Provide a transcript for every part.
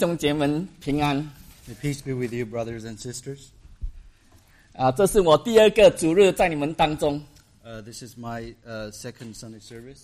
兄姐们平安。 May peace be with you, brothers and sisters. 这是我第二个主日在你们当中。 This is my second Sunday service.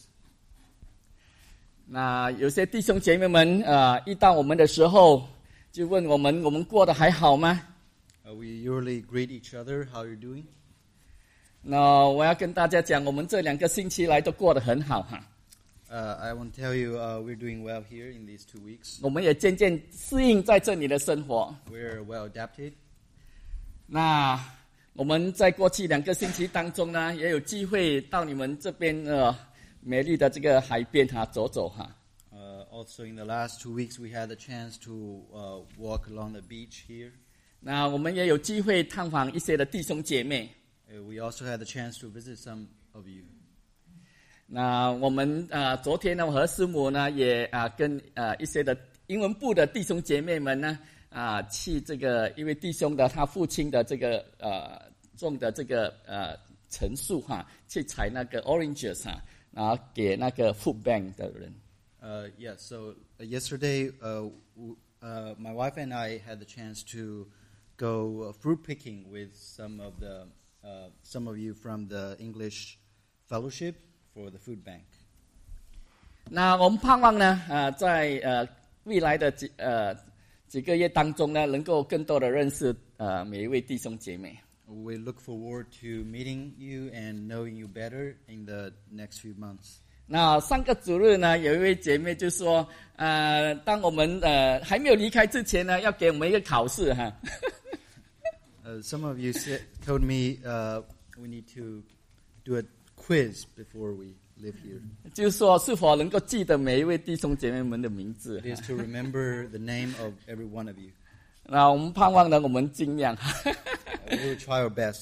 那有些弟兄姐妹们遇到我们的时候，就问我们过得还好吗？ We usually greet each other. How are you doing? 那我要跟大家讲，我们这2个星期来都过得很好哈。 I want to tell you we're doing well here in these 2 weeks. 我们也渐渐适应在这里的生活。 We're well adapted. 那我们在过去2个星期当中呢，也有机会到你们这边美丽的这个海边走走哈。 Also, in the last 2 weeks, we had the chance to walk along the beach here. 那我们也有机会探访一些的弟兄姐妹。 We also had the chance to visit some of you. 那我们昨天呢，我和师母呢也跟一些的英文部的弟兄姐妹们呢去这个一位弟兄的他父亲的这个种的这个陈树去采那个 oranges 然后给那个 food bank 的人。 So yesterday, my wife and I had the chance to go fruit picking with some of you from the English Fellowship for the food bank. 那我们盼望呢在未来的几个月当中呢，能够更多的认识每一位弟兄姐妹。 We look forward to meeting you and knowing you better in the next few months. 那上个主日呢，有一位姐妹就说，当我们还没有离开之前呢，要给我们一个考试哈。 Some of you told me we need to do a quiz before we live here. 就是说是否能够记得每一位弟兄姐妹们的名字。 It is to remember the name of every one of you. 那我们盼望呢，我们尽量。 We will try our best.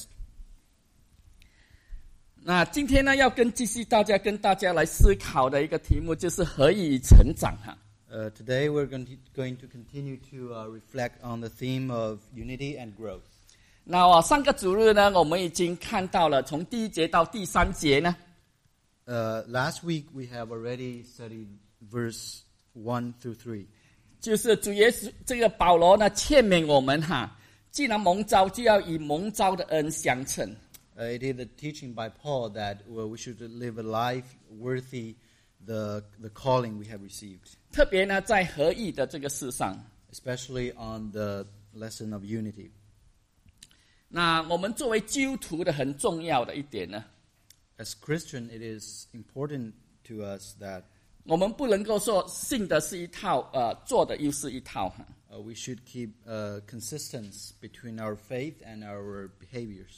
那今天呢，要继续跟大家来思考的一个题目就是合一与成长哈。 Today we're going to continue to reflect on the theme of unity and growth. 那上个主日呢，我们已经看到了从第1节到第3节呢。 Last week we have already studied verse 1 through 3. 就是主耶稣这个保罗呢劝勉我们既然蒙召，就要以蒙召的恩相称。 It is the teaching by Paul that we should live a life worthy the calling we have received. 特别呢，在合一的这个事上 especially on the lesson of unity. 那我们作为基督徒的很重要的一点呢， As Christian, it is important to us that 我们不能够说信的是一套，做的又是一套 we should keep consistency between our faith and our behaviors.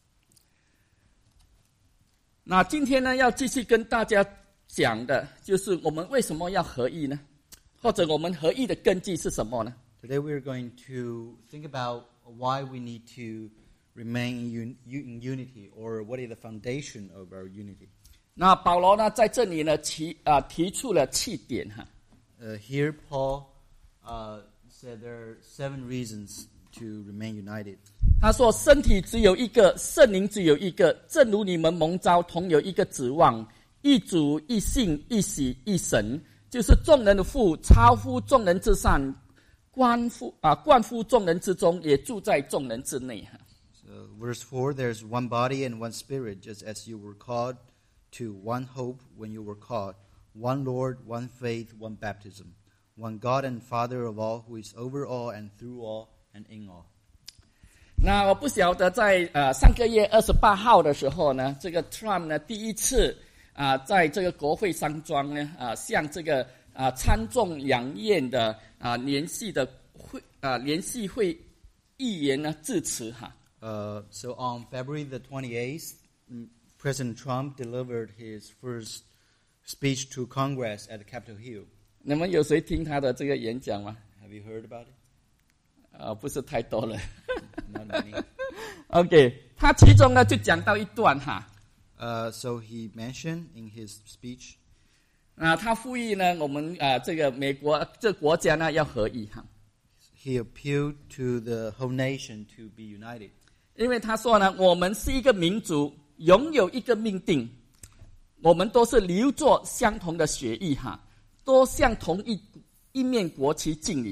那今天呢，要继续跟大家讲的就是我们为什么要合一呢？或者我们合一的根基是什么呢？ Today we are going to think about why we need to remain in unity, or what is the foundation of our unity. 那保罗呢，在这里呢提出了7点 Here Paul said there are 7 reasons to remain united. 他说身体只有一个，圣灵只有一个，正如你们蒙召同有一个指望，一主一信一洗一神，就是众人的父，超乎众人之上，冠乎众人之中，也住在众人之内。 So, verse 4, there's one body and one spirit, just as you were called to one hope when you were called, one Lord, one faith, one baptism, one God and Father of all, who is over all and through all and in all. 那我不晓得在上个月28号的时候呢，这个 Trump 呢第一次在这个国会山庄呢向这个参众两院的联席会议员呢致辞 So on February the 28th, President Trump delivered his first speech to Congress at Capitol Hill. 你们有谁听他的这个演讲吗？ Have you heard about it? 不是太多了。 Not many. OK， 他其中呢就讲到一段 So he mentioned in his speech. 他呼吁呢我们这个美国这国家呢要合一 He appealed to the whole nation to be united. 因为他说呢，我们是一个民族，拥有一个命定，我们都是流着相同的血液都向同一面国旗敬礼，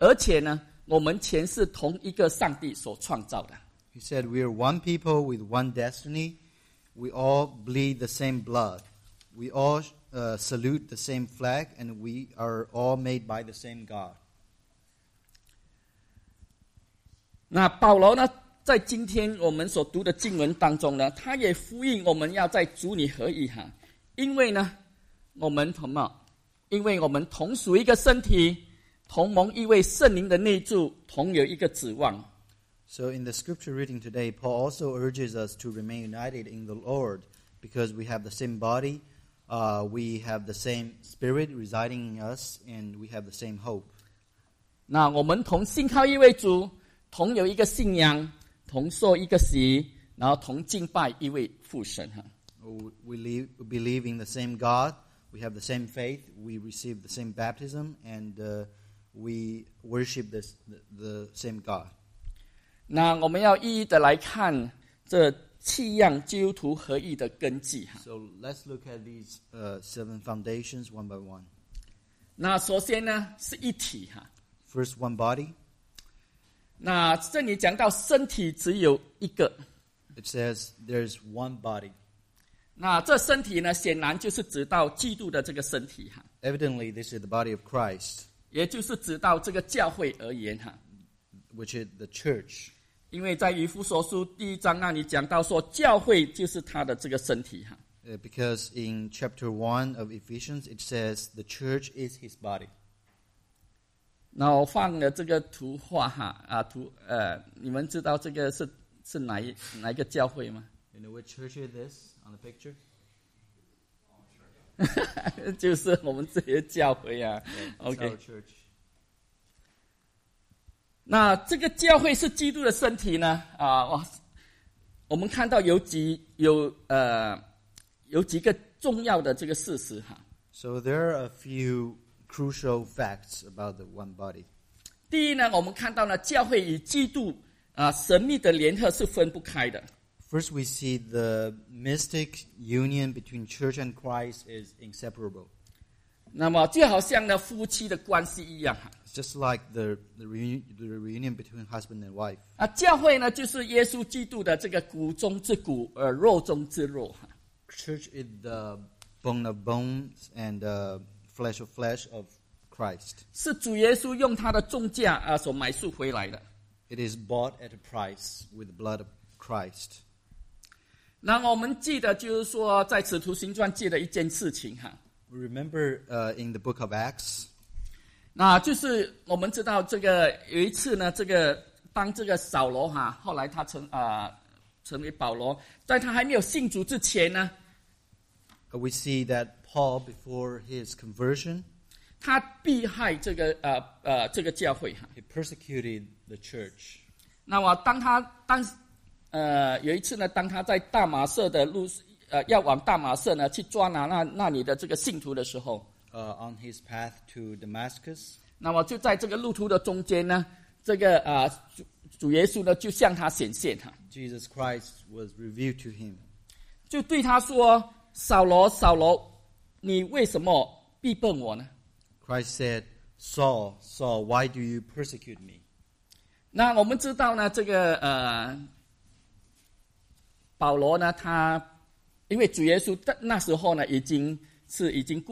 而且呢，我们全是同一个上帝所创造的。 He said, we are one people with one destiny. We all bleed the same blood. We all salute the same flag, and we are all made by the same God. 那保罗呢，在今天我们所读的经文当中呢，他也呼应我们要在主里合一哈，因为呢，我们同属一个身体，同蒙一位圣灵的内住，同有一个指望。 So in the scripture reading today, Paul also urges us to remain united in the Lord because we have the same body, we have the same spirit residing in us, and we have the same hope. 那我们同信靠一位主，同有一个信仰，同受一个洗，然后同敬拜一位父神哈。 We believe in the same God, we have the same faith, we receive the same baptism, and we worship the same God. 那我们要一一的来看这7样基督徒合一的根基哈。 So let's look at these 7 foundations one by one. 那首先呢是一体哈。 First, one body. 那这里讲到身体只有一个。 It says there's one body. 那这身体呢，显然就是指到基督的这个身体哈。 Evidently, this is the body of Christ, 也就是指到这个教会而言哈。 which is the church. 因为在以弗所书1章那里讲到说，教会就是他的这个身体哈。 Because in chapter 1 of Ephesians, it says the church is his body. 那我放了这个图画哈你们知道这个是哪一个教会吗？ You know which church is this on the picture? 就是我们这些教会啊。 Yeah, it's OK our church. 那这个教会是基督的身体呢？我们看到有几个重要的这个事实哈。 So there are a few crucial facts about the one body. 第一呢，我们看到呢，教会与基督神秘的联合是分不开的。 First, we see the mystic union between church and Christ is inseparable. 那么就好像呢夫妻的关系一样哈。 It's just like the reunion between husband and wife. 教会呢就是耶稣基督的这个骨中之骨，肉中之肉哈。 Church is the bone of bones and flesh of flesh of Christ. 是主耶稣用他的重价所买赎回来的。 It is bought at a price with the blood of Christ. 那我们记得就是说，在使徒行传记的一件事情哈。 We remember in the book of Acts. 那就是我们知道这个有一次呢，当这个扫罗哈，后来他成为保罗，在他还没有信主之前呢， We see that Paul, before his conversion, 他迫害这个教会哈。 he persecuted the church. 那么有一次呢，当他在大马色的路要往大马色呢去抓拿那里的这个信徒的时候， On his path to Damascus, 那么就在这个路途的中间呢，这个主耶稣呢就向他显现哈， Jesus Christ was revealed to him. 就对他说：“扫罗，扫罗，你为什么逼迫我呢？” Christ said, Saul, Saul, why do you persecute me? 那我们知道呢，这个保罗呢，他因为主耶稣那时候呢已经死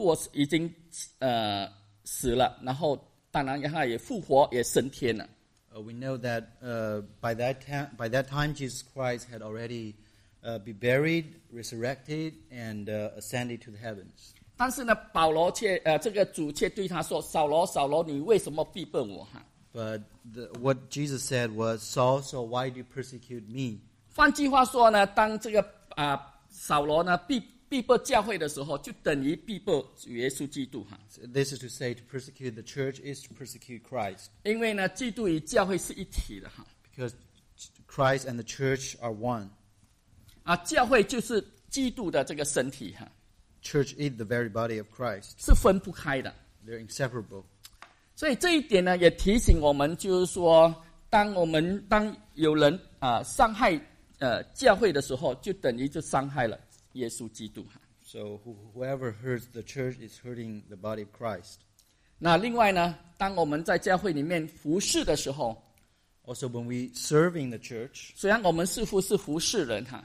了，然后当然他也复活，也升天了。 We know that by that time, Jesus Christ had already be buried, resurrected, and ascended to the heavens. 但是呢，保罗这个主却对他说：“扫罗，扫罗，你为什么逼迫我？” But what Jesus said was, Saul, Saul, why do you persecute me? 换句话说呢，当这个扫罗呢逼迫教会的时候，就等于逼迫主耶稣基督哈。 This is to say, to persecute the church is to persecute Christ. 因为呢，基督与教会是一体的哈。 Because Christ and the church are one. 教会就是基督的这个身体哈。 Church is the very body of Christ. 是分不开的。 They're inseparable. 所以这一点呢，也提醒我们，就是说，当有人伤害教会的时候，就等于就伤害了耶稣基督哈。 So whoever hurts the church is hurting the body of Christ. 那另外呢，当我们在教会里面服侍的时候， Also, when we serve in the church, 虽然我们似乎是服侍人哈，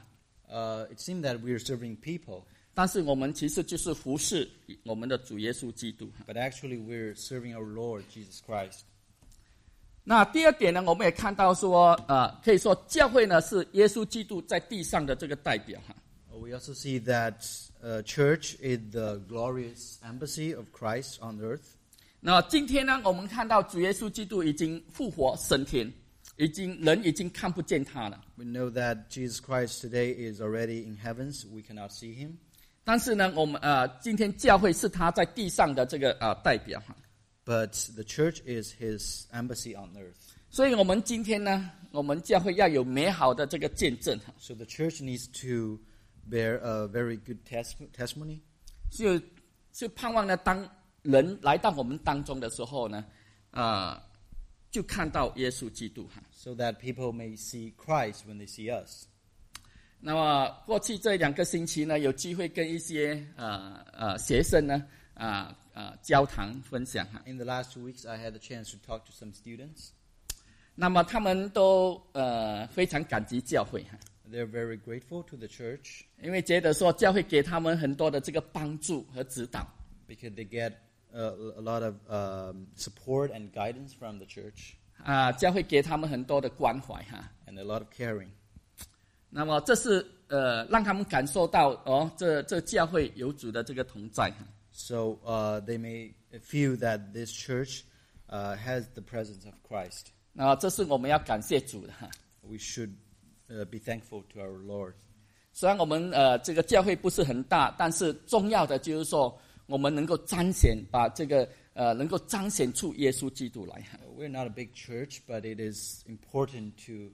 it seems that we are serving people, 但是我们其实就是服侍我们的主耶稣基督。 but actually we're serving our Lord Jesus Christ. 那第二点呢，我们也看到说，可以说教会呢是耶稣基督在地上的这个代表哈。 We also see that church is the glorious embassy of Christ on earth. 那今天呢，我们看到主耶稣基督已经复活升天，人已经看不见他了。 We know that Jesus Christ today is already in heavens. We cannot see him. 但是呢，我们今天教会是他在地上的这个代表哈。 But the church is his embassy on earth. 所以我们今天呢，我们教会要有美好的这个见证哈。 So the church needs to bear a very good testimony. 就盼望呢，当人来到我们当中的时候呢，就看到耶稣基督哈。 So that people may see Christ when they see us. 那么过去这2个星期呢，有机会跟一些学生呢交谈分享哈。 In the last 2 weeks, I had the chance to talk to some students. 那么他们都非常感激教会哈， They're very grateful to the church 因为觉得说教会给他们很多的这个帮助和指导。 because they get a lot of support and guidance from the church 教会给他们很多的关怀哈。 and a lot of caring. 那么这是让他们感受到这教会有主的这个同在哈。 So they may feel that this church has the presence of Christ. 那这是我们要感谢主的哈。 We should be thankful to our Lord. 虽然我们这个教会不是很大，但是重要的就是说，我们能够彰显把这个能够彰显出耶稣基督来哈。 We're not a big church, but it is important to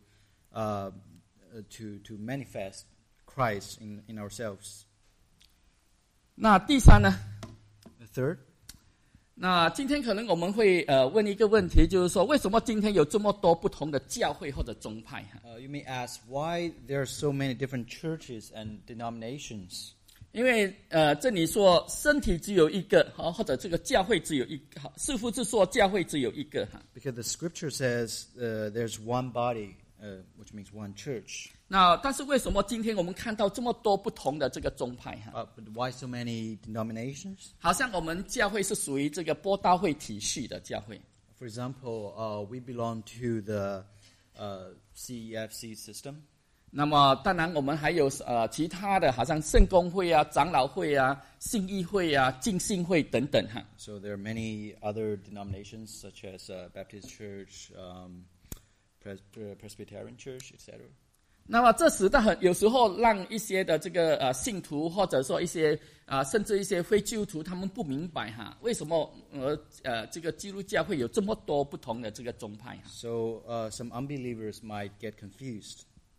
manifest Christ in ourselves. 那第三呢？ Third, 那今天可能我们会问一个问题，就是说为什么今天有这么多不同的教会或者宗派哈？ you may ask why there are so many different churches and denominations. 因为这里说身体只有一个或者这个教会只有一个，似乎是说教会只有一个哈。 Because the scripture says there's one body, which means one church. 那但是为什么今天我们看到这么多不同的这个宗派哈？ But why so many denominations? 好像我们教会是属于这个播道会体系的教会。 For example, we belong to the CEFC system. 那么当然我们还有其他的，好像圣公会啊、长老会啊、信义会啊、浸信会等等哈。 So there are many other denominations such as Baptist Church, Presbyterian Church, etc. 那么这使得有时候让一些的这个信徒或者说一些甚至一些非基督徒他们不明白哈，为什么这个基督教会有这么多不同的这个宗派哈。 So some unbelievers might get confused.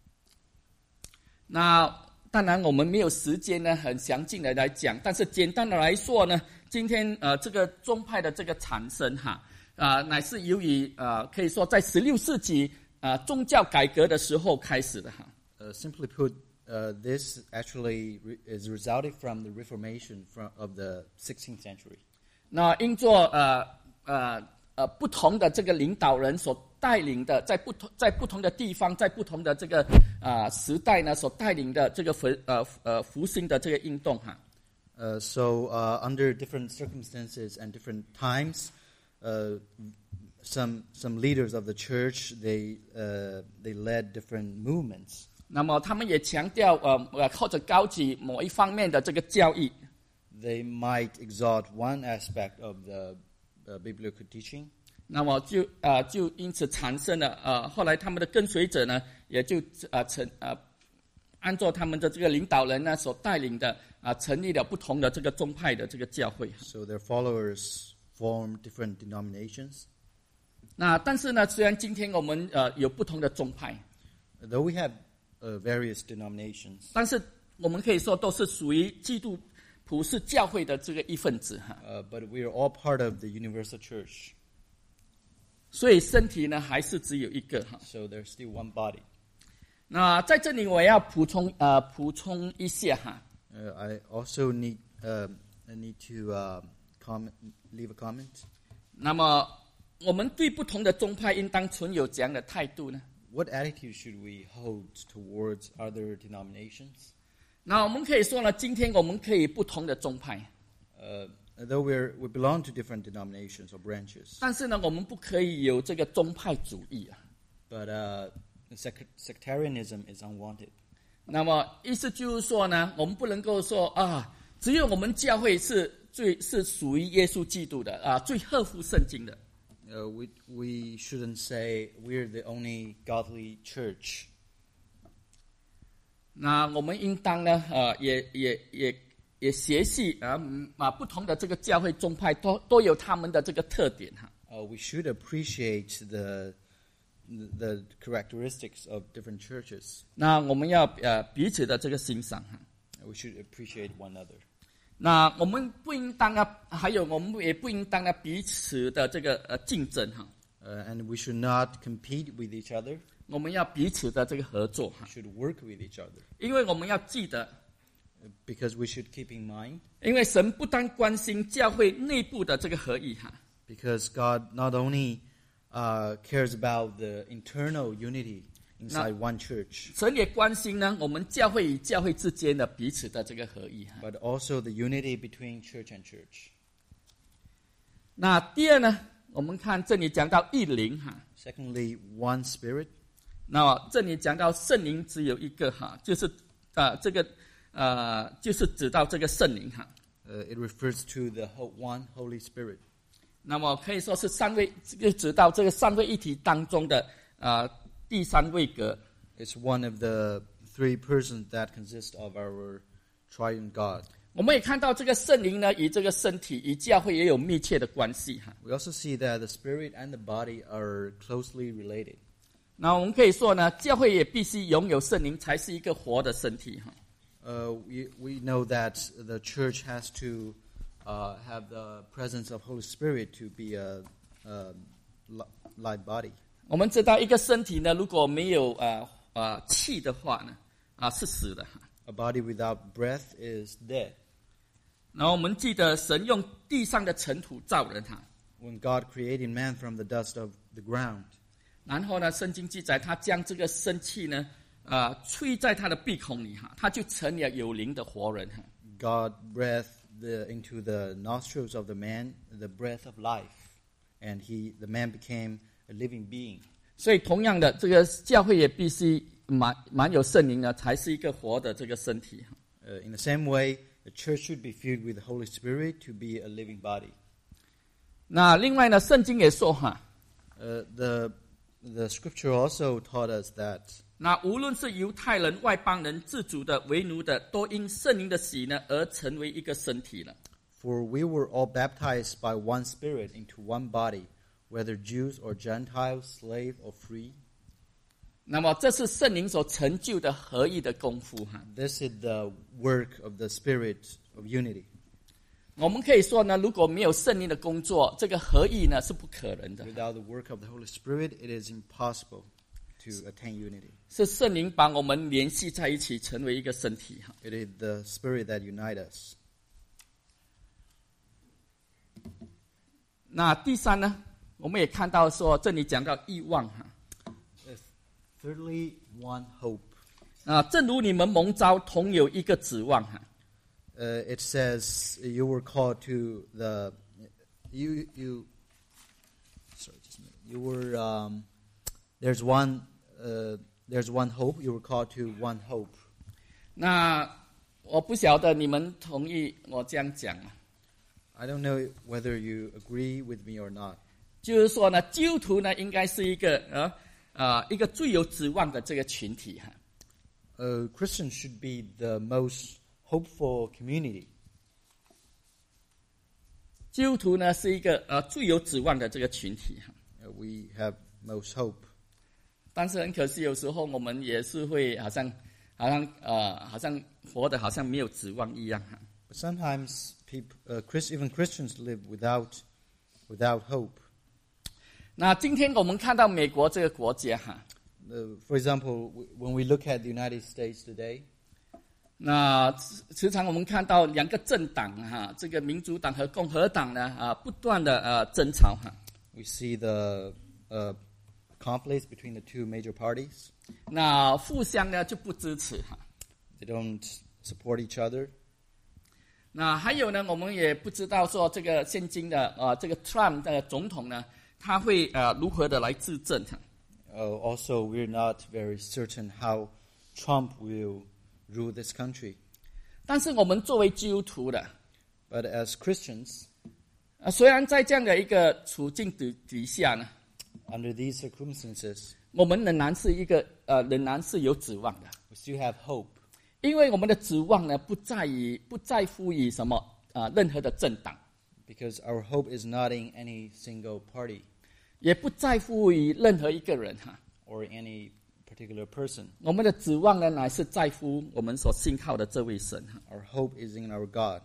那当然我们没有时间呢很详尽的来讲，但是简单的来说呢，今天这个宗派的这个产生哈乃是由于可以说在16世纪宗教改革的时候开始的哈。 Simply put, this actually is resulted from the Reformation of the 16th century. 那因着不同的这个领导人所带领的，在不同的地方，在不同的这个时代呢，所带领的这个复兴的这个运动哈。 So under different circumstances and different times, some leaders of the church they led different movements. 那么他们也强调或者高举某一方面的这个教义。 They might exalt one aspect of the biblical teaching. 那么就因此产生了后来他们的跟随者呢，也就按照他们的这个领导人呢所带领的成立了不同的这个宗派的这个教会。 So their followers form different denominations. 那但是呢，虽然今天我们有不同的宗派， Though we have various denominations, 但是我们可以说都是属于基督普世教会的这个一份子哈。 but we are all part of the universal church. 所以身体呢还是只有一个哈。 So there's still one body. 那在这里我要补充一下哈。 I also need to leave a comment. 那么我们对不同的宗派应当存有怎样的态度呢？ What attitude should we hold towards other denominations? 那我们可以说呢，今天我们可以不同的宗派， Though we belong to different denominations or branches, 但是呢，我们不可以有这个宗派主义啊。 but sectarianism is unwanted. 那么意思就是说呢，我们不能够说啊，只有我们教会是属于耶稣基督的啊，最合乎圣经的。 We shouldn't say we're the only godly church. 那我们应当呢，也学习不同的这个教会宗派都有他们的这个特点哈。 We should appreciate the characteristics of different churches. 那我们要彼此的这个欣赏哈。 We should appreciate one another. 那我们不应当还有我们也不应当彼此的这个竞争哈。 And we should not compete with each other. 我们要彼此的这个合作 We should work with each other. 因为我们要记得， Because we should keep in mind. 因为神不单关心教会内部的这个合一哈。 Because God not only cares about the internal unity inside one church, 神也关心呢我们教会与教会之间的彼此的这个合一哈。 but also the unity between church and church. 那第二呢，我们看这里讲到一灵哈。 Secondly, one spirit. 那么这里讲到圣灵只有一个哈，就是就是指到这个圣灵哈。 It refers to the one Holy Spirit. 那么可以说是就指到这个三位一体当中的第三位格。 It's one of the three persons that consist of our triune God. 我们也看到这个圣灵呢，与这个身体与教会也有密切的关系哈。 We also see that the spirit and the body are closely related. 那我们可以说呢，教会也必须拥有圣灵，才是一个活的身体哈。 We know that the church has to have the presence of Holy Spirit to be a live body. 我们知道一个身体呢，如果没有气的话呢，是死的。 A body without breath is dead. 然后我们记得神用地上的尘土造人哈， When God created man from the dust of the ground, 然后呢，圣经记载他将这个生气呢，吹在他的鼻孔里哈，他就成了有灵的活人哈。 God breathed into the nostrils of the man the breath of life, and the man became a living being. 所以同样的，这个教会也必须满有圣灵呢，才是一个活的这个身体。 In the same way, the church should be filled with the Holy Spirit to be a living body. 那另外呢，圣经也说哈， The scripture also taught us that 那无论是犹太人、外邦人、自主的、为奴的，都因圣灵的洗呢，而成为一个身体了。 For we were all baptized by one Spirit into one body, whether Jews or Gentiles, slave or free. 那么这是圣灵所成就的合一的功夫哈。 This is the work of the Spirit of unity. 我们可以说呢，如果没有圣灵的工作，这个合一呢是不可能的。 Without the work of the Holy Spirit, it is impossible to attain unity. 是圣灵把我们联系在一起，成为一个身体哈。 It is the Spirit that unites us. 那第三呢，我们也看到说，这里讲到欲望哈。 Thirdly, one hope. 正如你们蒙召同有一个指望哈。 It says you were called to there's one hope. You were called to one hope. 那我不晓得你们同意我这样讲啊。 I don't know whether you agree with me or not. 就是说呢，基督徒呢应该是一个一个最有指望的这个群体哈。 Christians should be the most hopeful community. 基督徒呢是一个最有指望的这个群体哈。 We have most hope. 但是很可惜，有时候我们也是会好像活得好像没有指望一样哈。 But sometimes even Christians live without hope. 那今天我们看到美国这个国家哈， For example, when we look at the United States today, 那时常我们看到两个政党这个民主党和共和党呢不断的争吵 We see the conflicts between the two major parties. 那互相呢就不支持 They don't support each other. 那还有呢，我们也不知道说这个现今的这个 Trump 的总统呢，他会如何的来执政 Also, we're not very certain how Trump will rule this country. 但是我们作为基督徒的， But as Christians, 虽然在这样的一个处境底下呢， under these circumstances, 我们仍然是有指望的， we still have hope. 因为我们的指望呢不在乎于什么任何的政党， Because our hope is not in any single party 也不在乎于任何一个人 or any particular person. 我们的指望呢乃是在乎我们所信靠的这位神 Our hope is in our God.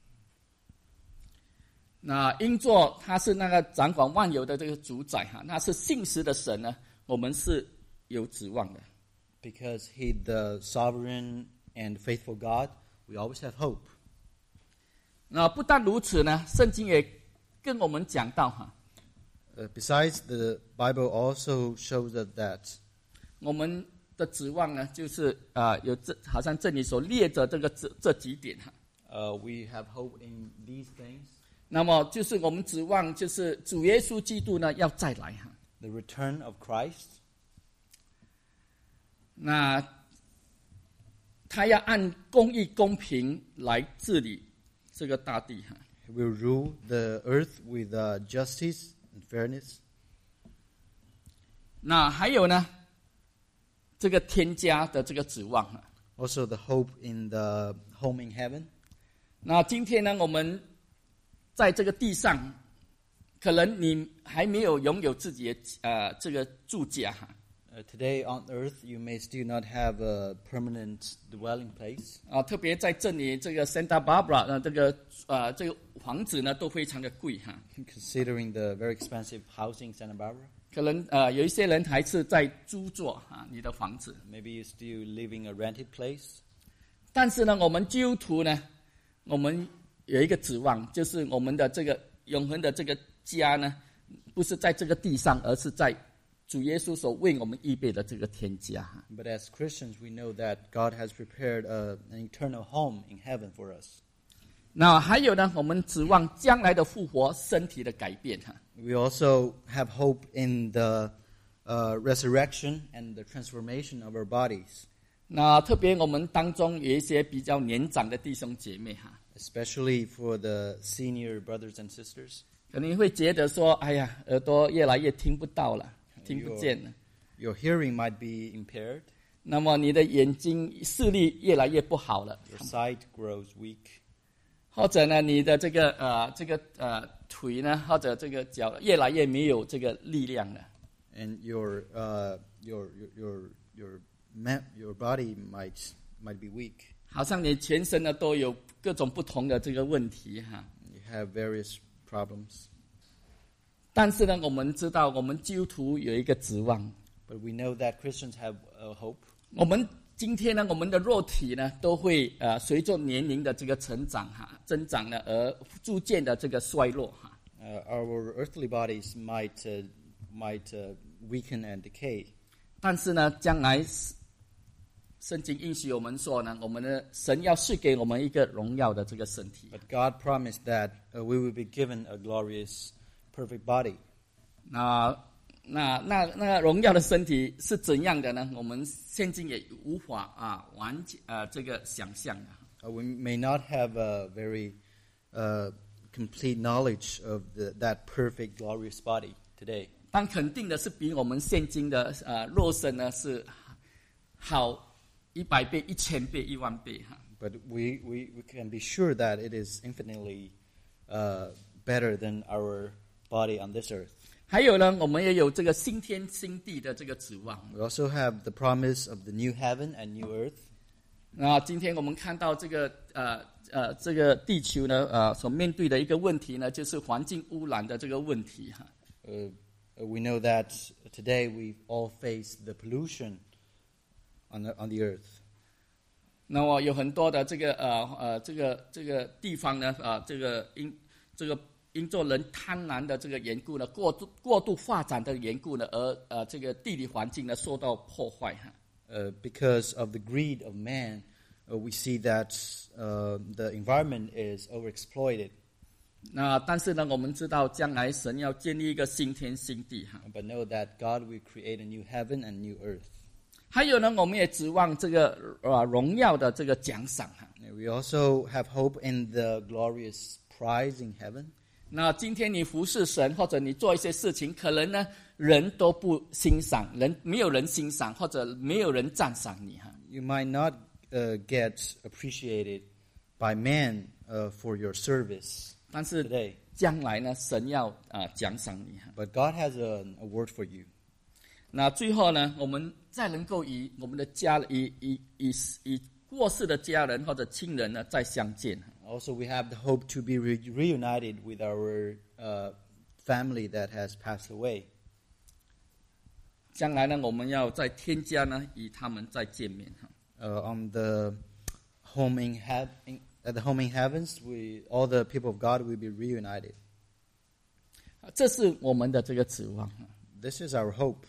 那因作他是那个掌管万有的这个主宰那是信实的神呢，我们是有指望的。 Because He's the sovereign and faithful God, we always have hope. 那不但如此呢，圣经也跟我们讲到 Besides, the Bible also shows us that 我们的指望呢，就是有好像这里所列着这几点 we have hope in these things. 那么就是我们指望就是主耶稣基督呢要再来 The return of Christ. 那他要按公义公平来治理这个大地 He will rule the earth with justice and fairness. 那还有呢，这个天家的这个指望 Also the hope in the home in heaven. 那今天呢，我们在这个地上，可能你还没有拥有自己的这个住家 Today on earth, you may still not have a permanent dwelling place. 特别在这里这个 Santa Barbara 这个房子呢都非常的贵 Considering the very expensive housing in Santa Barbara. 可能有一些人还是在租做你的房子。 Maybe you still live in a rented place. 但是呢，我们基督徒呢，我们有一个指望，就是我们的这个永恒的这个家呢，不是在这个地上，而是在主耶稣所为我们预备的这个天家。 But as Christians, we know that God has prepared an eternal home in heaven for us. 那还有呢，我们指望将来的复活身体的改变 We also have hope in the resurrection and the transformation of our bodies. 那特别我们当中有一些比较年长的弟兄姐妹 Especially for the senior brothers and sisters. 可能会觉得说，哎呀，耳朵越来越听不到了，听不见了。 Your hearing might be impaired. 那么你的眼睛视力越来越不好了。 Your sight grows weak. 或者呢，你的这个腿呢，或者这个脚越来越没有这个力量了。 And your body might be weak. 好像你全身呢都有各种不同的这个问题 You have various problems. 但是呢，我们知道我们基督徒有一个指望。 But we know that Christians have a hope. 我们今天呢，我们的肉体呢都会随着年龄的这个增长呢，而逐渐的这个衰落 Our earthly bodies might weaken and decay. 但是呢，将来圣经应许我们说呢，我们的神要赐给我们一个荣耀的这个身体。 But God promised that we will be given a glorious, perfect body. 那个荣耀的身体是怎样的呢？我们现今也无法这个想象 We may not have a very complete knowledge of that perfect, glorious body today. 但肯定的是，比我们现今的肉身呢是好100倍、1000倍、10000倍 But we can be sure that it is infinitely better than our body on this earth. 还有呢，我们也有这个新天新地的这个指望。 We also have the promise of the new heaven and new earth. 那今天我们看到这个这个地球呢所面对的一个问题呢，就是环境污染的这个问题 We know that today we all face the pollution on the earth. 那么有很多的这个这个地方呢，因做人贪婪的这个缘故呢，过度发展的缘故呢，而这个地理环境呢受到破坏哈。 Because of the greed of man, we see that the environment is overexploited. 那但是呢，我们知道将来神要建立一个新天新地哈。 But know that God will create a new heaven and new earth. 还有呢，我们也指望这个荣耀的这个奖赏哈。 We also have hope in the glorious prize in heaven. 那今天你服侍神，或者你做一些事情，可能呢人都不欣赏，没有人欣赏，或者没有人赞赏你哈。 You might not get appreciated by man for your service. 但是 today. 将来呢，神要奖赏你哈。 But God has a word for you. 那最后呢，我们再能够与我们的家以过世的家人或者亲人呢再相见。 Also, we have the hope to be reunited with our family that has passed away. 将来呢，我们要在天家呢与他们再见面哈。 On the at the home in heavens, all the people of God will be reunited. 这是我们的这个指望。 This is our hope.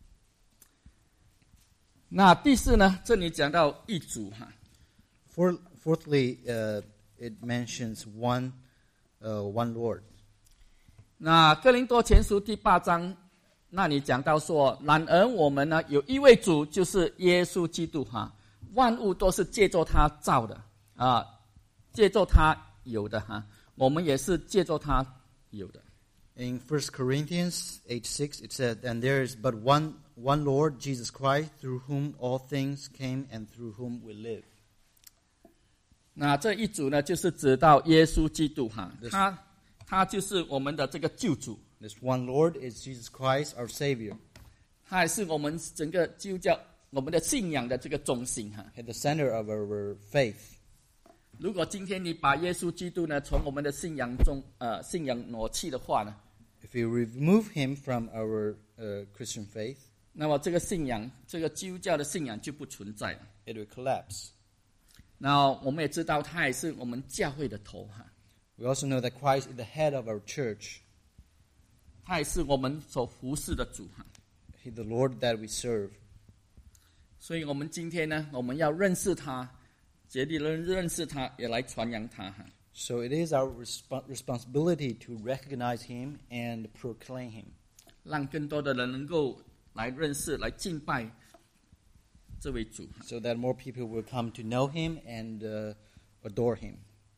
那第四呢，这里讲到一主哈。 Fourthly, it mentions one Lord. 那哥林多前书第8章那里讲到说，然而我们呢有一位主，就是耶稣基督哈，万物都是借着他造的借着他有的哈，我们也是借着他有的。 In 1 Corinthians 8:6, it said, "And there is but one Lord, Jesus Christ, through whom all things came and through whom we live." 那这一主呢，就是指到耶稣基督哈，他就是我们的这个救主。 This one Lord is Jesus Christ, our Savior. 他也是我们整个基督教我们的信仰的这个中心哈。 At the center of our faith. 如果今天你把耶稣基督呢从我们的信仰中信仰挪去的话呢， If you remove him from our Christian faith, 那么这个信仰，这个基督教的信仰就不存在了。 it will collapse. 那我们也知道，他也是我们教会的头哈。 We also know that Christ is the head of our church. 他也是我们所服侍的主哈。 He's the Lord that we serve. 所以我们今天呢，我们要认识他，竭力认识他，也来传扬他哈。 So it is our responsibility to recognize him and proclaim him. 让更多的人能够来认识、来敬拜这位主。 So that more people will come to know him and adore him.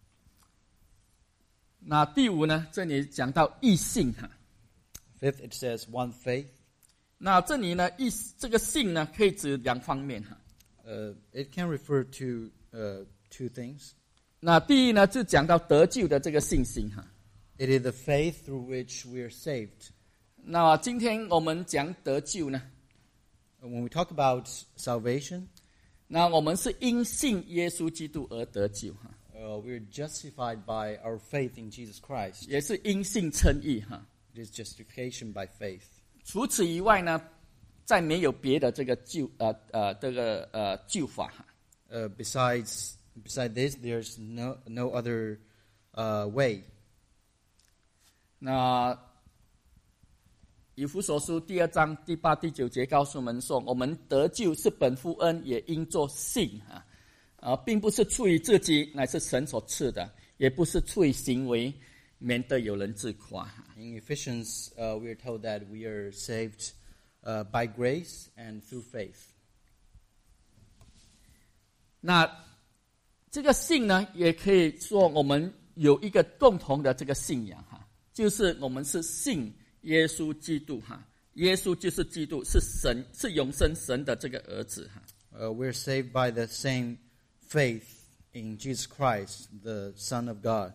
那第五呢，这里讲到异性哈。 Fifth, it says one faith. 那这里呢，这个性呢，可以指两方面哈。 It can refer to two things. 那第一呢，就讲到得救的这个信心哈。 It is the faith through which we are saved. 那今天我们讲得救呢， When we talk about salvation, 那我们是因信耶稣基督而得救哈， we are justified by our faith in Jesus Christ. 也是因信称义哈。 It is justification by faith. 除此以外呢，再没有别的这个救法哈。 Besides this, there's no other way. 那以弗所书第2章第8、第9节告诉我们说，我们得救是本乎恩，也因作信并不是出于自己，乃是神所赐的，也不是出于行为，免得有人自夸。 In Ephesians, we are told that we are saved by grace and through faith. 那这个信呢，也可以说我们有一个共同的这个信仰哈，就是我们是信耶稣基督哈，耶稣就是基督，是神，是永生神的这个儿子哈。 We're saved by the same faith in Jesus Christ, the Son of God.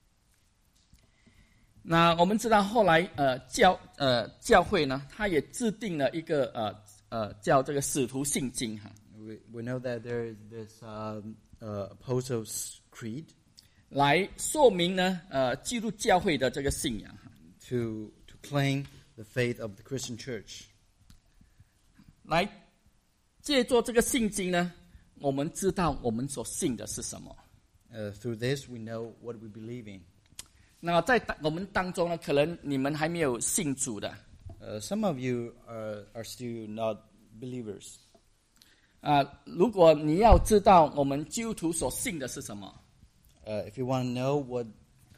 那我们知道后来教会呢，它也制定了一个叫这个使徒信经哈。 We know that there is this Apostles' Creed 来说明呢基督教会的这个信仰哈。 to claim the faith of the Christian church. 来借助这个信经呢， 我们知道我们所信的是什么。 Through this, we know what we believe in. 那在我们当中呢，可能你们还没有信主的。 Some of you are still not believers. 如果你要知道我们基督徒所信的是什么， If you want to know what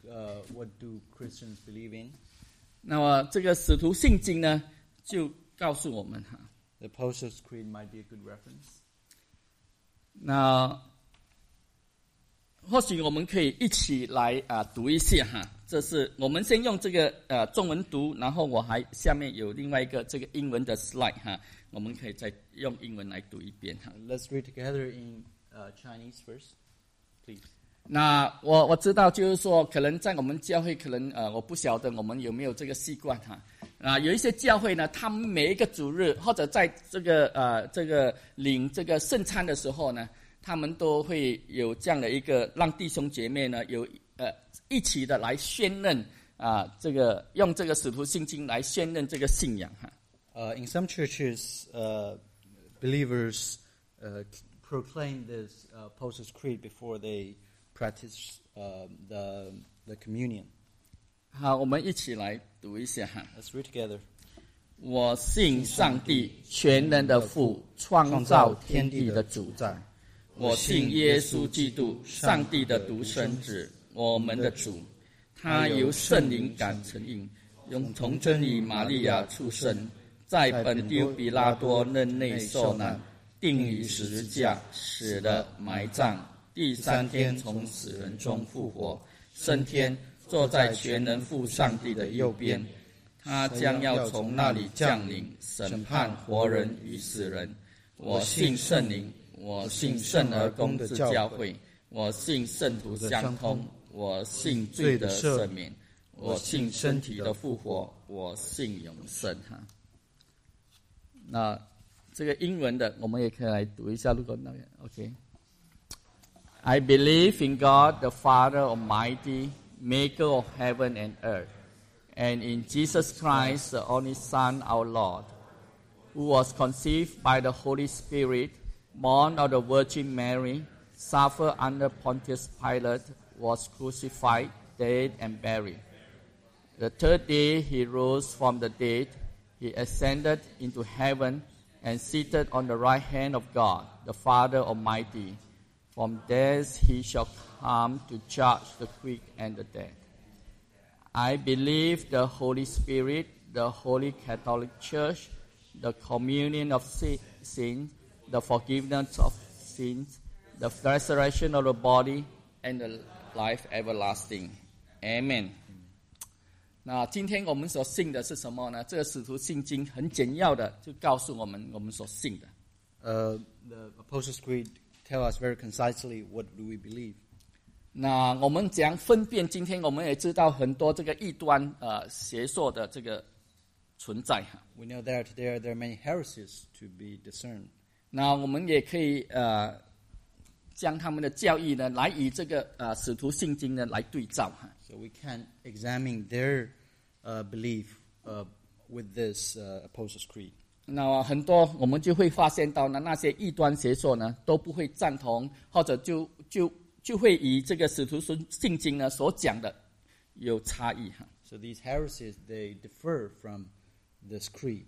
do Christians believe in, 那么这个使徒信经呢，就告诉我们哈。 the Apostles' Creed might be a good reference. 那或许我们可以一起来读一下哈。这是我们先用这个中文读，然后我还下面有另外一个这个英文的 slide 哈，我们可以再用英文来读一遍哈。 Let's read together in Chinese first, please. 那我知道，就是说，可能在我们教会，可能我不晓得我们有没有这个习惯哈。有一些教会呢，他们每一个主日或者在这个领这个圣餐的时候呢，他们都会有这样的一个让弟兄姐妹呢有一起的来宣认这个用这个使徒信经来宣认这个信仰哈。 In some churches, believers proclaim this Apostles' Creed before they practice the communion. 好，我们一起来读一下哈。 Let's read together. 我信上帝，全能的父，创造天地的主宰。我信耶稣基督，上帝的独生子，我们的主。他由圣灵感成印，从真理玛利亚出生，在本丢比拉多任内受难，钉于十字架，死了，埋葬。第3天从死人中复活，升天，坐在全能父上帝的右边。他将要从那里降临，审判活人与死人。我信圣灵，我信圣而公之教会，我信圣徒相通，我信罪的赦免，我信身体的复活，我信永生哈。那这个英文的我们也可以来读一下，如果那个 OK。I believe in God, the Father Almighty, maker of heaven and earth, and in Jesus Christ, the only Son, our Lord, who was conceived by the Holy Spirit, born of the Virgin Mary, suffered under Pontius Pilate, was crucified, dead, and buried. The third day he rose from the dead. He ascended into heaven and seated on the right hand of God, the Father Almighty. From thence he shall come to judge the quick and the dead. I believe the Holy Spirit, the Holy Catholic Church, the communion of saints, the forgiveness of sins, the resurrection of the body, and the life everlasting. Amen. 那今天我们所信的是什么呢？这个使徒信经很简要的就告诉我们所信的。 The Apostles' Creed tell us very concisely what do we believe. 那我们怎样分辨？今天我们也知道很多这个异端邪说的这个存在哈。 We know that there are many heresies to be discerned. 那我们也可以将他们的教义呢，来以这个使徒信经呢来对照哈。 So we can examine their belief with this Apostles' Creed. 那很多我们就会发现到呢，那些异端邪说呢都不会赞同，或者就会以这个使徒信经呢所讲的有差异哈。 So these heresies they differ from this creed.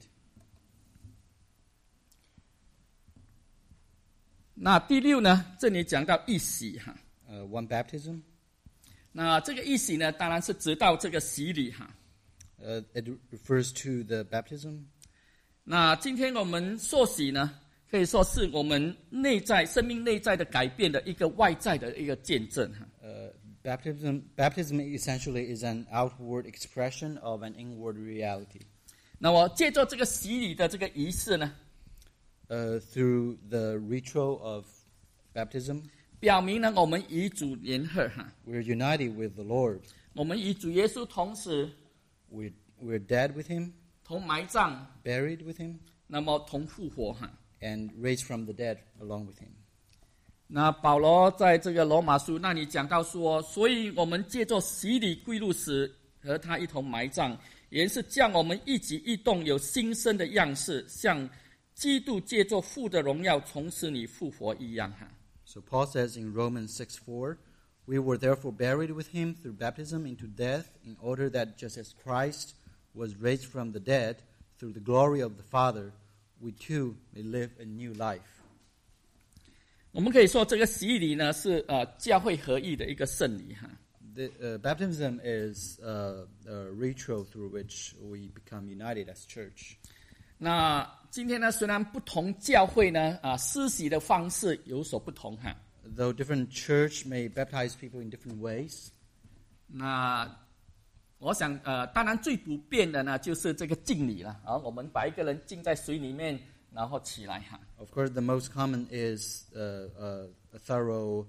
那第6呢，这里讲到义洗哈。 One baptism. 那这个义洗呢，当然是指到这个洗礼哈。 It refers to the baptism. 那今天我们受洗呢，可以说是我们生命内在的改变的一个外在的一个见证哈。 Baptism essentially is an outward expression of an inward reality. 那我借助这个洗礼的这个仪式呢 ，through the ritual of baptism, 表明呢我们与主联合哈。 We're united with the Lord. 我们与主耶稣同死。 We're dead with him. 同埋葬 ，buried with him， 那么同复活哈 ，and raised from the dead along with him。 那保罗在这个罗马书那里讲到说，所以我们借着洗礼归入死，和他一同埋葬，原是叫我们一举一动有新生的样式，像基督借着父的荣耀从死里复活一样哈。 So Paul says in Romans 6:4, we were therefore buried with him through baptism into death, in order that just as Christ was raised from the dead through the glory of the Father, we too may live a new life. 我们可以说这个洗礼呢是教会合一的一个圣礼哈。 Baptism is a ritual through which we become united as church. 那今天呢，虽然不同教会呢施洗的方式有所不同哈。 Though different church may baptize people in different ways. 那我想当然最普遍的呢就是这个浸礼了啊，我们把一个人浸在水里面，然后起来哈。 Of course, the most common is a thorough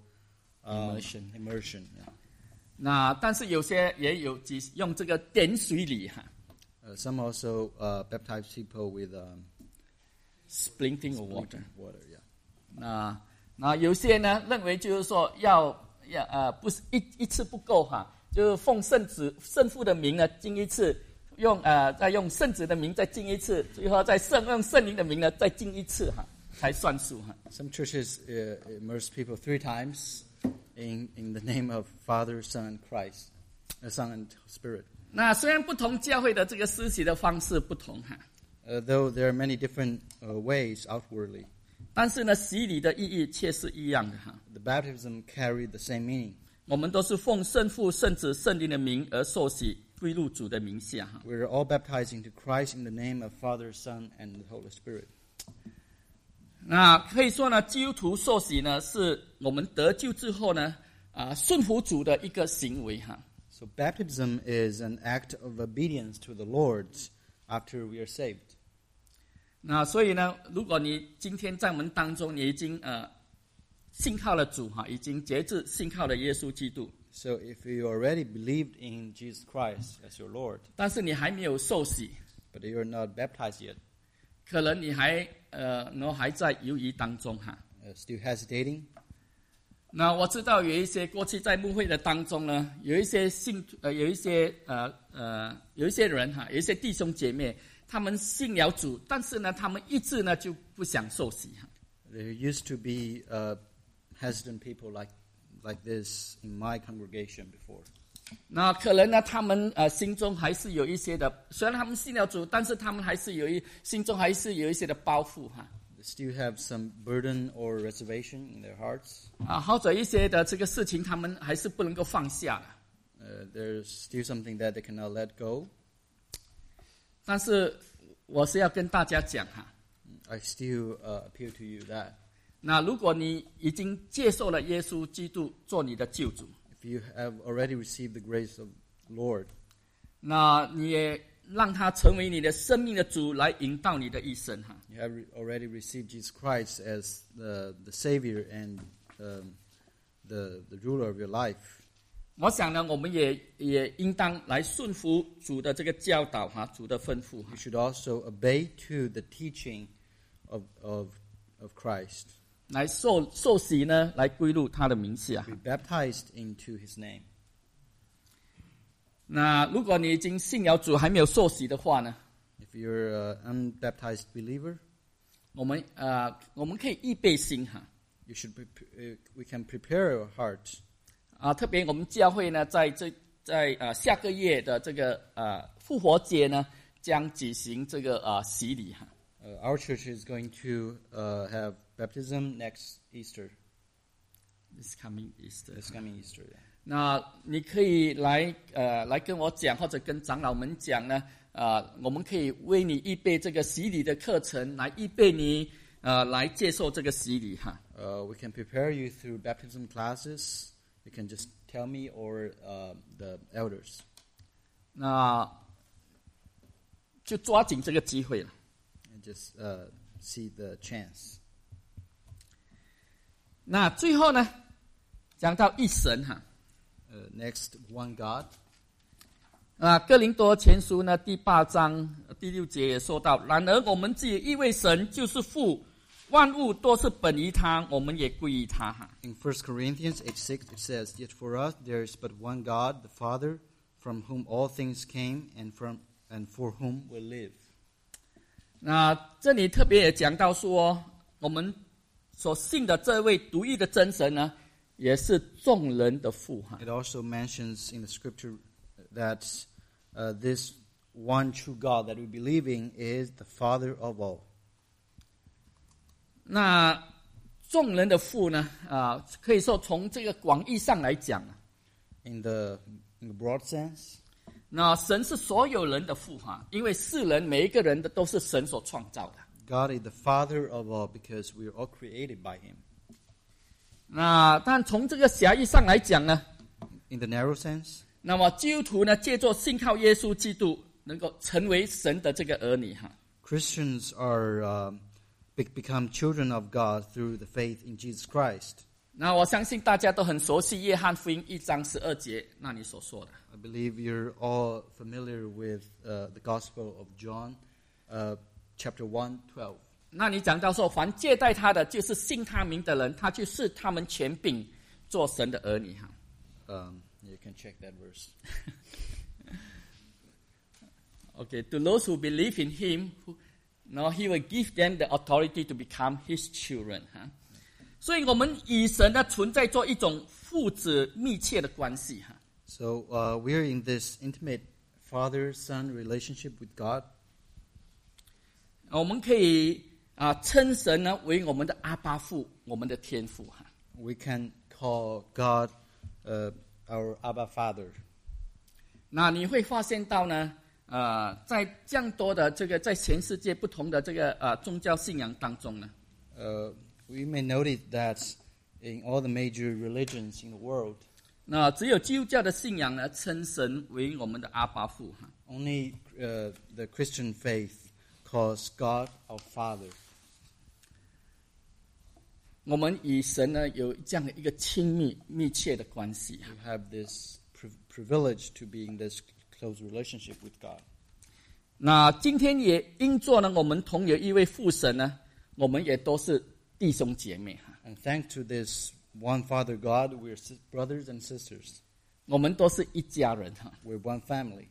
immersion. Yeah. 那但是有些也有用这个点水礼哈。 Some also baptize people with sprinkling of water. Yeah. 那有些呢认为就是说要不是一次不够哈，就是奉圣父的名呢浸一次，再用圣子的名再浸一次，最后再用圣灵的名呢再浸一次哈，才算数哈。 Some churches immerse people 3 times in the name of Father, Son, and Christ, Son and Spirit. 那虽然不同教会的这个施洗的方式不同哈 ，though there are many different ways outwardly. 但是呢，洗礼的意义却是一样的哈。 The baptism carried the same meaning. 我们都是奉圣父、圣子、圣灵的名而受洗，归入主的名下哈。 We are all baptized into Christ in the name of Father, Son, and the Holy Spirit. 那可以说呢，基督徒受洗呢，是我们得救之后呢，顺服主的一个行为哈。 So baptism is an act of obedience to the Lord after we are saved. 那所以呢，如果你今天在我们当中，你已经信靠了主哈，已经决志信靠了耶稣基督。 So if you already believed in Jesus Christ as your Lord, 但是你还没有受洗 but you are not baptized yet, 可能你还在犹豫当中哈。 still hesitating. 那我知道有一些过去在牧会的当中呢，有一些人哈，有一些弟兄姐妹，他们信了主，但是呢，他们一直呢就不想受洗哈。 There used to be hesitant people like this in my congregation before. 那可能呢，他们心中还是有一些的，虽然他们信了主，但是他们还是心中还是有一些的包袱哈。 They still have some burden or reservation in their hearts. 或者一些的这个事情，他们还是不能够放下的。 There's still something that they cannot let go. 但是我是要跟大家讲哈。 I still appeal to you that. 那如果你已经接受了耶稣基督做你的救主， If you have already received the grace of the Lord, 那你也让他成为你的生命的主，来引导你的一生哈。 you have already received Jesus Christ as the Savior and the ruler of your life. 我想呢，我们也应当来顺服主的这个教导哈，主的吩咐。 You should also obey to the teaching of Christ. 来受洗呢，来归入他的名下。 Be baptized into His name. 那如果你已经信了主，还没有受洗的话呢？ If you're an unbaptized believer, 我们可以预备心哈。 you should we can prepare your heart. 特别我们教会呢，在下个月的这个复活节呢，将举行这个洗礼哈。 Our church is going to have baptism next Easter. This coming Easter. This coming Easter. 那你可以来跟我讲，或者跟长老们讲呢，我们可以为你预备这个洗礼的课程，来预备你来接受这个洗礼哈。 We can prepare you through baptism classes. You can just tell me or the elders. 那就抓紧这个机会了。 And just see the chance. 那最后呢，讲到一神哈。 Next, one God. 哥林多前书呢第8章第6节也说到，然而我们自己一位神就是父，万物都是本于他，我们也归于他哈。 In 1 Corinthians 8:6 it says, Yet for us there is but one God, the Father, from whom all things came and for whom we live. 那这里特别也讲到说，我们所信的这位独一的真神呢，也是众人的父哈。 It also mentions in the scripture that this one true God that we believe in is the Father of all. 那众人的父呢，可以说从这个广义上来讲， In the broad sense, 那神是所有人的父哈，因为世人每一个人的都是神所创造的。 God is the Father of all because we are all created by Him. 那但从这个狭义上来讲呢， In the narrow sense, 那么基督徒呢，借着信靠耶稣基督，能够成为神的这个儿女哈。 Christians are become children of God through the faith in Jesus Christ. 那我相信大家都很熟悉约翰福音1章12节那里所说的。 I believe you're all familiar with the Gospel of John, chapter 1:12. 那你讲到说，凡接待他的，就是信他名的人，他就是他们权柄做神的儿女哈。 You can check that verse. Okay, to those who believe in him, now he will give them the authority to become his children 哈。所以我们与神的存在做一种父子密切的关系哈。 So we're in this intimate father-son relationship with God. 我们可以称神呢为我们的阿爸父，我们的天父哈。 We can call God our Abba Father. 那你会发现到呢，在这样多的这个在全世界不同的这个宗教信仰当中呢， We may notice that in all the major religions in the world, 那只有基督教的信仰呢，称神为我们的阿爸父哈。 only the Christian faith calls God our Father. 我们与神呢有这样的一个亲密密切的关系哈。 We have this privilege to be in this close relationship with God. 那今天也因着呢，我们同有一位父神呢，我们也都是弟兄姐妹哈。 And thanks to this one Father God, we're brothers and sisters. 我们都是一家人哈。 We're one family.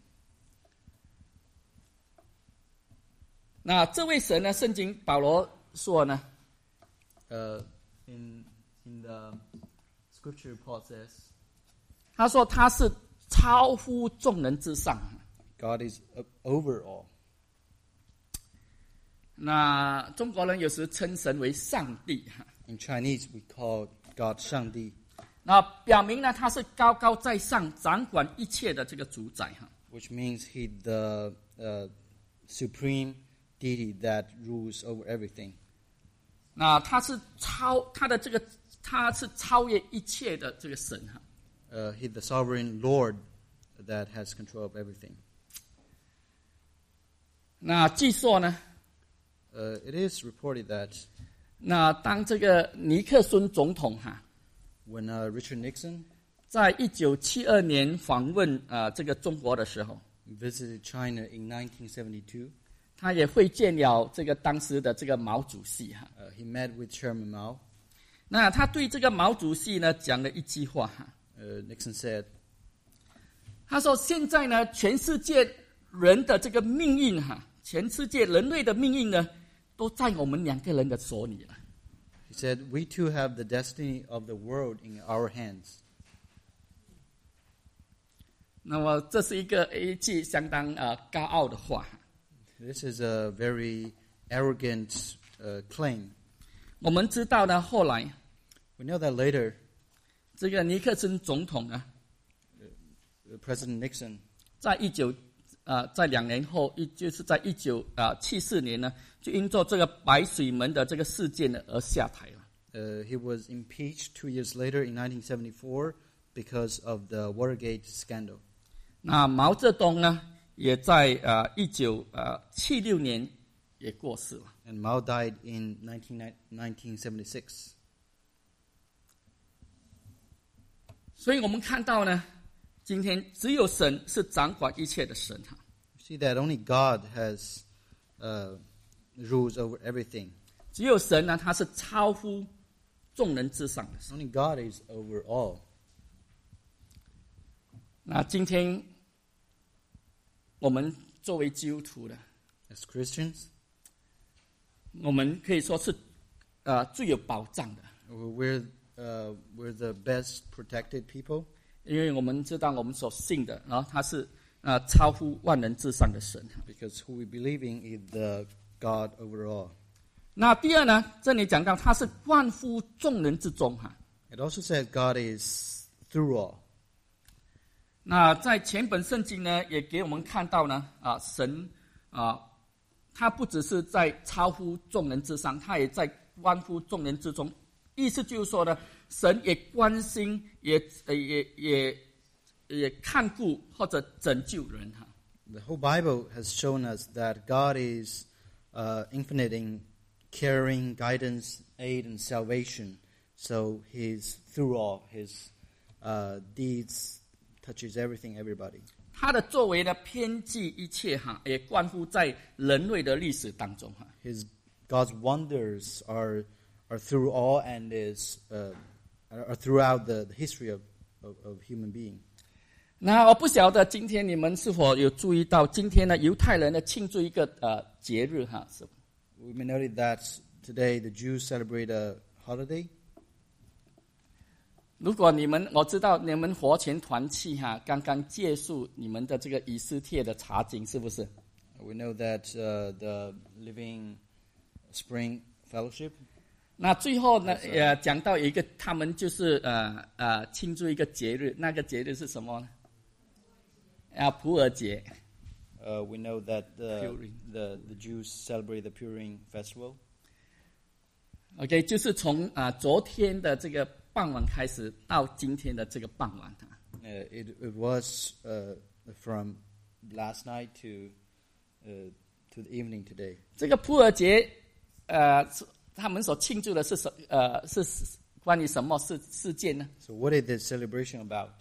那这位神呢，圣经保罗说呢， In the scripture, Paul says, 他说他是超乎众人之上。 God is over all. 那中国人有时称神为上帝哈。 In Chinese, we call God 上帝, 那表明呢，他是高高在上，掌管一切的这个主宰哈。 which means He's the supreme deity that rules over everything. 那他是超越一切的这个神哈。 He's the sovereign Lord that has control of everything. 那据说呢， It is reported that 那当这个尼克松总统哈， when Richard Nixon 在1972年访问这个中国的时候， visited China in 1972, 他也会见了这个当时的这个毛主席哈。 he met with Chairman Mao. 那他对这个毛主席呢讲了一句话哈， Nixon said, 他说现在呢，全世界人的这个命运哈，全世界人类的命运呢，都在我们两个人的手里了。 he said, we too have the destiny of the world in our hands. 那么这是一句相当高傲的话。 This is a very arrogant claim. 我们知道呢，后来 We know that later, 这个尼克森总统呢， President Nixon, 在2年后，就是在1974年呢，就因做这个白水门的这个事件呢而下台了。 he was impeached 2 years later in 1974 because of the Watergate scandal. 那毛泽东呢，也在1976年也过世了。 And Mao died in 1976. 所以我们看到呢，今天只有神是掌管一切的神哈。 You see that only God has rules over everything. 只有神呢，他是超乎众人之上的神。 Only God is over all. 那今天我们作为基督徒的， As Christians, 我们可以说是最有保障的。 We're the best protected people 因为我们知道我们所信的，然后他是超乎万人之上的神。 because who we believe in is the God over all. 那第二呢，这里讲到他是万乎众人之中哈。 It also says God is through all. 那在前本圣经呢，也给我们看到呢，神他不只是在超乎众人之上，他也在万乎众人之中。意思就是说呢，神也关心，也看顾或者拯救人哈。 The whole Bible has shown us that God is infinite in caring, guidance, aid, and salvation. So He's through all. His deeds touches everything, everybody. 他的作为呢，偏济一切哈，也关乎在人类的历史当中哈。 God's wonders are through all and are throughout the history of human being. 那我不晓得今天你们是否有注意到，今天呢犹太人呢庆祝一个节日哈，是。 We may notice that today the Jews celebrate a holiday. 如果我知道你们活泉团契哈，刚刚结束你们的这个以斯帖的查经，是不是？ We know that the Living Spring Fellowship. 那最后呢，讲到有一个，他们就是庆祝一个节日，那个节日是什么呢？普珥节。 We know that the Jews celebrate the Purim festival. OK， 就是从昨天的这个傍晚开始到今天的这个傍晚。 It was from last night to the evening today. 这个普珥节，他们所庆祝的是是关于什么事件呢？ So what is this celebration about?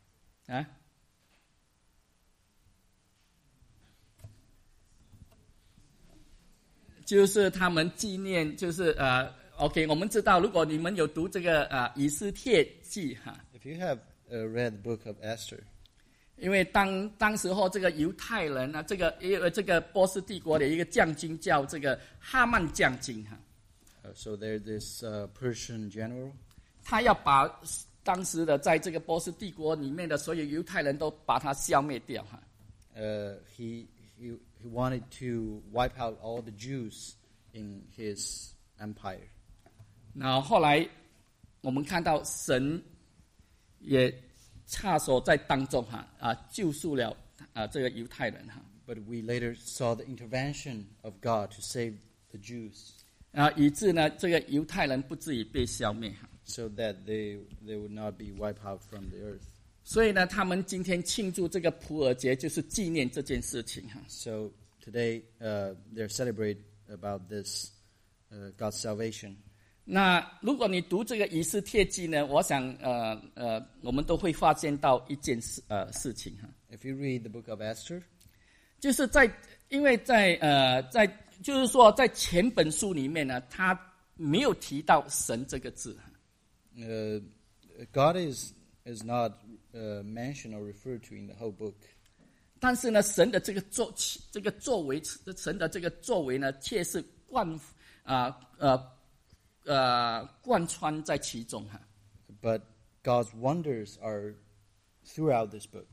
就是他们纪念，就是OK， 我们知道，如果你们有读这个以斯帖记哈。 If you have read the book of Esther. 因为当时候这个犹太人呢，这个波斯帝国的一个将军叫这个哈曼将军哈。 So there's this Persian general. 他要把当时的在这个波斯帝国里面的所有犹太人都把他消灭掉哈。 He wanted to wipe out all the Jews in his empire. 那后来我们看到神也插手在当中救赎了这个犹太人哈。 But we later saw the intervention of God to save the Jews. 以致呢这个犹太人不至于被消灭哈。 So that they would not be wiped out from the earth. 所以呢，他们今天庆祝这个普珥节，就是纪念这件事情哈。 So today they celebrate about this God's salvation. 那如果你读这个以斯帖记呢，我想我们都会发现到一件事情哈。 If you read the book of Esther, 就是因为就是说在前本书里面呢，他没有提到神这个字。 God is not mentioned or referred to in the whole book. 但是呢，神的这个作为，神的这个作为呢，却是贯穿在其中哈。 But God's wonders are throughout this book.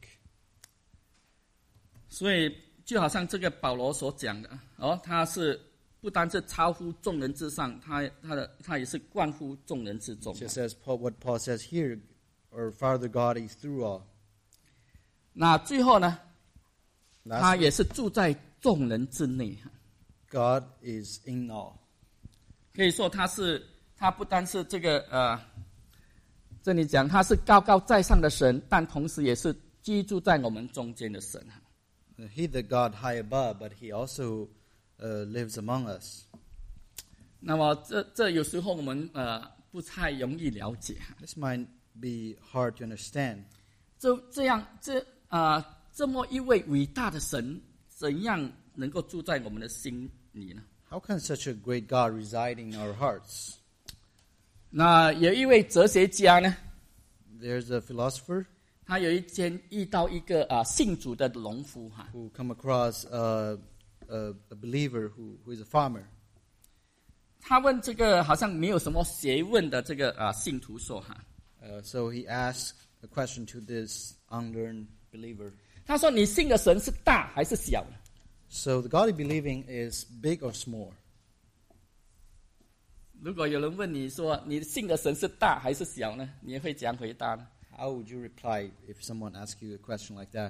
所以就好像这个保罗所讲的他是不单是超乎众人之上，他也是贯乎众人之中。 Just as what Paul says here, our Father God is through all. 那最后呢， Lastly, 他也是住在众人之内。 God is in all. 可以说他不单是这个这里讲他是高高在上的神，但同时也是居住在我们中间的神。 He the God high above, but he also lives among us. 那么这有时候我们不太容易了解。 This might be hard to understand. 这么一位伟大的神，怎样能够住在我们的心里呢？ How can such a great God reside in our hearts? 那有一位哲学家呢， There's a philosopher 他有一天遇到一个信主的农夫 who come across a believer who is a farmer. 他问这个好像没有什么学问的这个信徒说哈， So he asked a question to this unlearned believer. 他说你信的神是大还是小呢？ So the God you believe in is big or small? 如果有人问你说你信的神是大还是小呢？你会怎样回答呢？ How would you reply if someone asked you a question like that?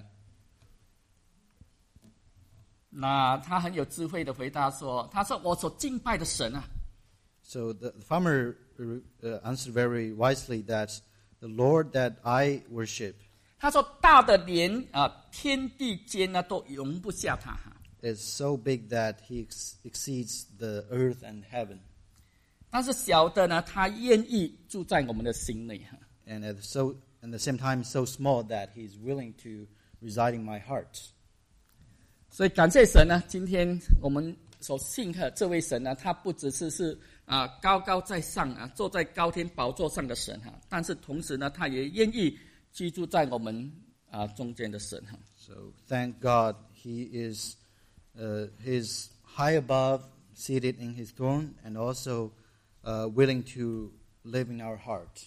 那他很有智慧的回答说，他说我所敬拜的神啊， So the farmer answered very wisely that the Lord that I worship 他说大的连天地间呢都容不下他哈， is so big that he exceeds the earth and heaven. 但是小的呢，他愿意住在我们的心内哈。 And at the same time so small that he's willing to reside in my heart. 所以感谢神呢，今天我们所信的这位神呢，他不只是高高在上坐在高天宝座上的神哈，但是同时呢，他也愿意居住在我们中间的神哈。 So thank God he is high above, seated in his throne, and also willing to live in our heart.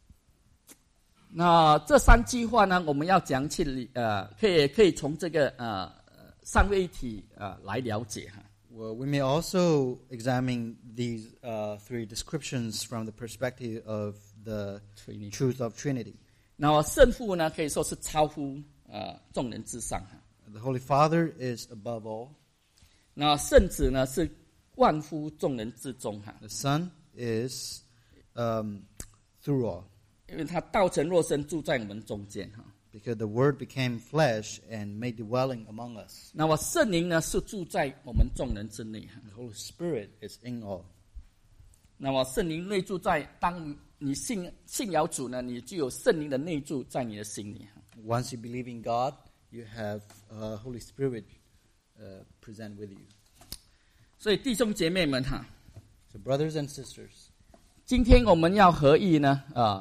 那这三句话呢，我们要讲起可以从这个三位一体来了解哈。 Well, we may also examine these three descriptions from the perspective of the Trinity. truth of Trinity. 那圣父呢，可以说是超乎众人之上哈。 The Holy Father is above all. 那圣子呢，是万乎众人之中哈， The Son is through all. 因为他道成肉身住在我们中间哈。 Because the Word became flesh and made dwelling among us. 那么圣灵呢，是住在我们众人之内哈。 The Holy Spirit is in all. 那么圣灵内住在，当你信仰主呢，你就有圣灵的内住在你的心里哈。 Once you believe in God, you have Holy Spirit present with you. 所以弟兄姐妹们哈， So brothers and sisters, 今天我们要合意呢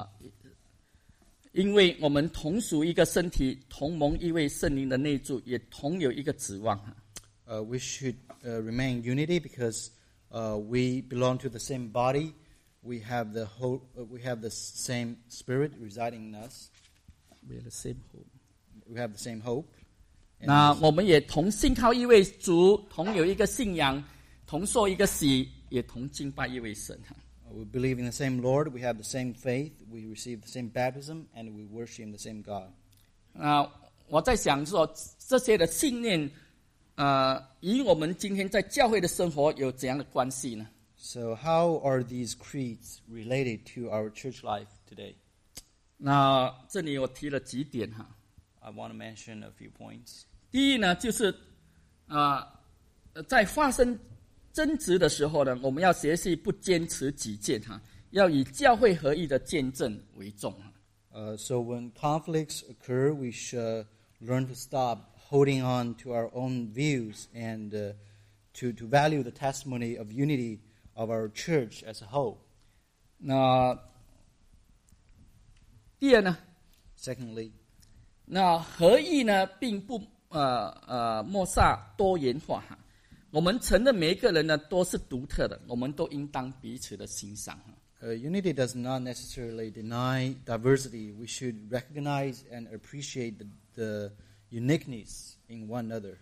因为我们同属一个身体，同蒙一位圣灵的内住，也同有一个指望哈。 we should remain unity because we belong to the same body. We have the same Spirit residing in us. We have the same hope. 那我们也同信靠一位主，同有一个信仰，同受一个洗，也同敬拜一位神哈。 We believe in the same Lord. We have the same faith. We receive the same baptism, and we worship the same God. 我在想说这些的信念，与我们今天在教会的生活有怎样的关系呢？ So how are these creeds related to our church life today? 那这里我提了几点哈。 I want to mention a few points. 第一呢，就是在发生争执的时候呢，我们要学习不坚持己见哈，要以教会合一的见证为重。 So when conflicts occur, we should learn to stop holding on to our own views and to value the testimony of unity of our church as a whole. 那第二呢， Secondly, 那合一呢，并不抹煞多元化哈。我们承认每一个人呢都是独特的，我们都应当彼此的欣赏。 unity does not necessarily deny diversity. We should recognize and appreciate the uniqueness in one another.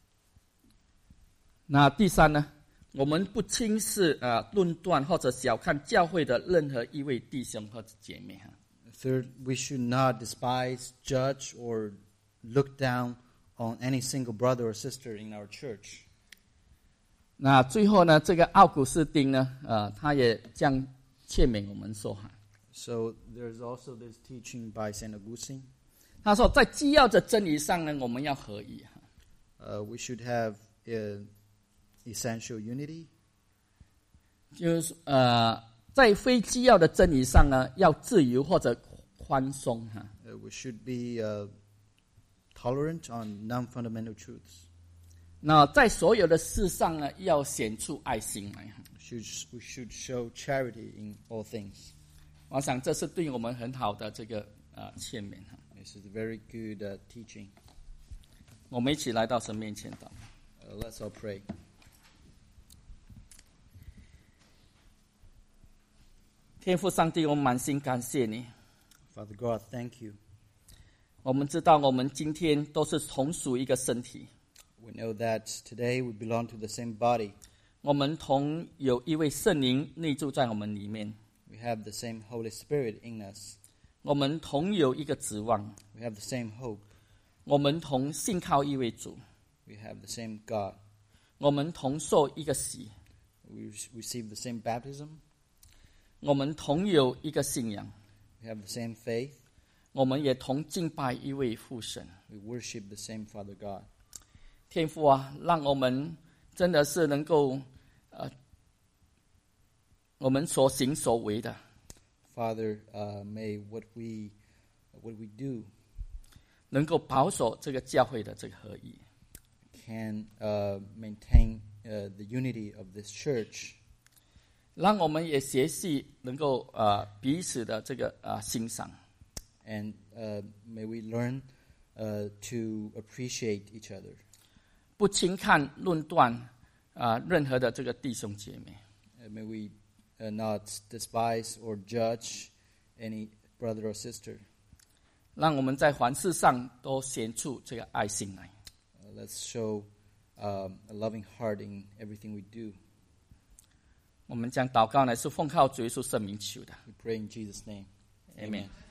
那第三呢，我们不轻视论断或者小看教会的任何一位弟兄或者姐妹哈。 Third, we should not despise, judge, or look down on any single brother or sister in our church. 那最后呢，这个奥古斯丁呢，他也这样劝勉我们说哈， So there's also this teaching by Saint Augustine. 他说在基要的真理上呢，我们要合一哈， We should have essential unity. 就是在非基要的真理上呢，要自由或者宽松哈。 We should be tolerant on non-fundamental truths. 那在所有的事上呢，要显出爱心来哈。 We should show charity in all things. 我想这是对我们很好的这个劝勉哈。 This is a very good teaching. 我们一起来到神面前祷告。 Let's all pray. 天父上帝，我们满心感谢你。 Father God, thank you. 我们知道我们今天都是同属一个身体， We know that today we belong to the same body. 我们同有一位圣灵内住在我们里面， We have the same Holy Spirit in us. 我们同有一个指望， We have the same hope. 我们同信靠一位主， We have the same God. 我们同受一个洗， We receive the same baptism. 我们同有一个信仰， We have the same faith. 我们也同敬拜一位父神。 We worship the same Father God. 天父啊，让我们真的是能够我们所行所为的， Father, may what we do 能够保守这个教会的这个合一， can maintain the unity of this church. 让我们也学习能够彼此的这个欣赏， And may we learn to appreciate each other. 不轻看论断任何的这个弟兄姐妹。 May we not despise or judge any brother or sister. 让我们在凡事上都显出这个爱心来。 Let's show a loving heart in everything we do. 我们将祷告呢是奉靠主耶稣圣名求的 We pray in Jesus' name. Amen